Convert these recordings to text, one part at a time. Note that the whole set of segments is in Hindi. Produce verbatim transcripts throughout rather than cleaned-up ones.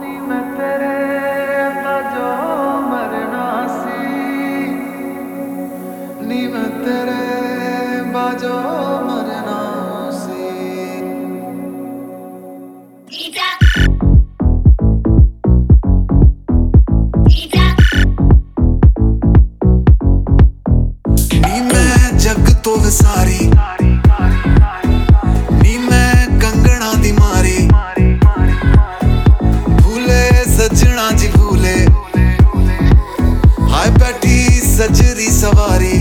नी मैं तेरे बाजो मरना सी, नी मैं तेरे बाजो मरना सी। नी मैं जग तो विसारी, नी मैं कंगना दी मारी, भूले सजना जी भूले, हाय बैठी सजरी सवारी।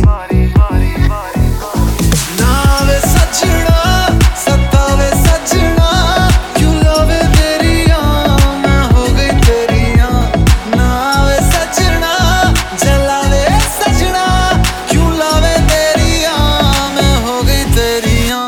नावे सजना सतावे सजना, क्यों लावे तेरियां मैं हो गई तेरियां। नावे सजना जलावे सजना, क्यों लावे तेरियां मैं हो गई तेरियां।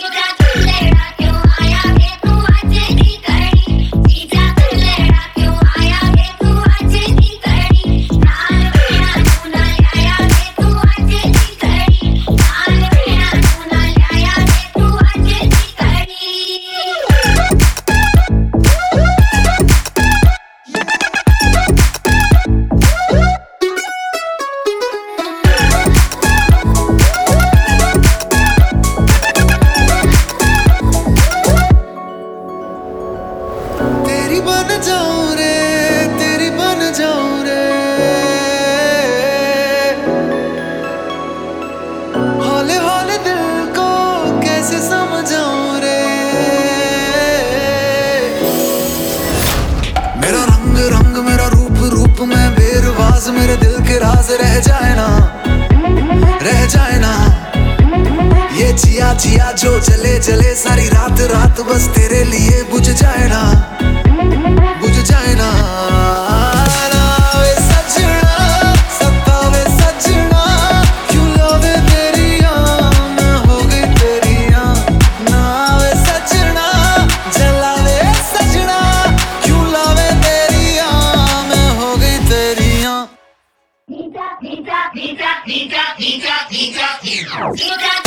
तेरी बन जाऊं रे, तेरी बन जाऊं रे, हौले हौले दिल को कैसे समझाऊं रे। मेरा रंग रंग मेरा रूप रूप में बेरवाज, मेरे दिल के राज रह जाए ना, रह जाए ना। ये जिया जिया जो जले जले सारी रात रात, बस तेरे लिए बुझ जाए ना, बुझ जाए ना। नावे सजना सतावे सजना, क्यों लावे तेरियां मैं हो गई तेरियां। नावे सजना जलावे सजना, क्यों लावे तेरियां मैं हो गई तेरियां।